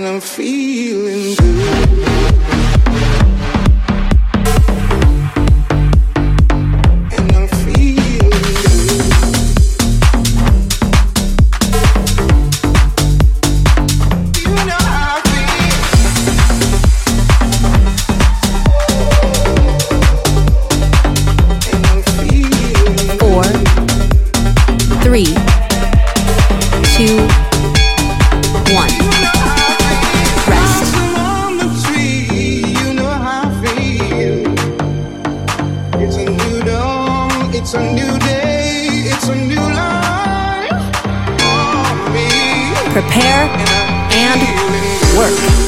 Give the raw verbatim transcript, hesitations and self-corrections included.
and I'm feeling good. Three, two, one. Rest. It's a new dawn, it's a new day, it's a new life for me. Prepare and work.